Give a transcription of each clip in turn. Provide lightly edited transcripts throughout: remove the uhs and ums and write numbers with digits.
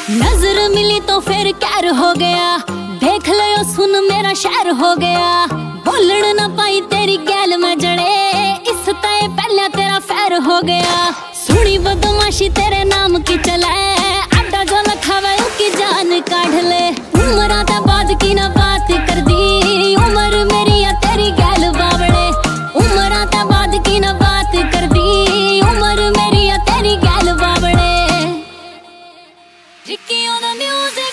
नजर मिली तो फिर कैर हो गया, देख लियो सुन मेरा शहर हो गया। बोलण ना पाई तेरी गैल में जड़े, इस तय पहले तेरा फैर हो गया। सुनी बदमाशी तेरे नाम की चले, अड्डा जो लखावे उसकी जान काढ़ ले। उमरा ते बाद की ना बात कर दी, उमर मेरी या तेरी गैल बावड़े। उमरा ते बाद की ना बात कर दी, उमर मेरी या तेरी गैल बावड़े। Ricky on the music.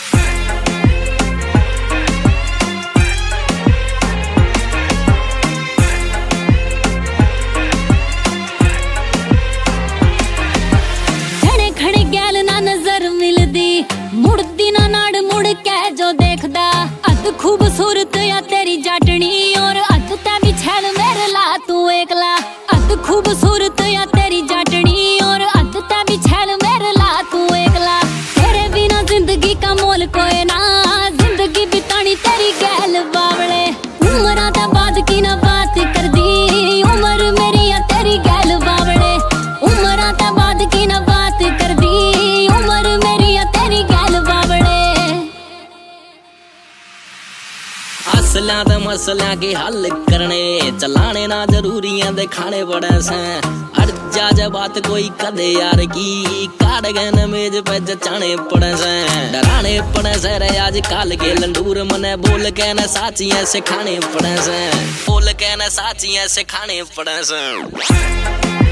खड़े खड़े गैल ना नजर मिलदी, मुड़दी ना नाड़ मुड़ के जो देखदा। अद खूबसूरत या तेरी जाटनी, और अद ते भी छैल मेरे ला तू एकला। अद खूबसूरत या तेरी जाटनी, और अद ते भी छैल मेरे ला तू एकला। तेरे बिना जिंदगी का मोल कोई ना, जिंदगी बितानी तेरी गैल बावड़े। उमरा ते बाद की ना बात कर दी, उमर मेरी या तेरी गैल बावड़े। उमरा ते बाद की ना बात कर दी, उमर मेरी या तेरी गैल बावड़े। असला ते मसला के हल करने, चलाने ना जरूरियां दे खाने पड़े से। जा जा बात कोई कदे यार की, काट गए मेज पे जचाने पड़े से। डराने पड़े से रे आज काल के लंडूर, मने बोल के न साचियां से खाने पड़े से। बोल के न साचियां से खाने पड़े से।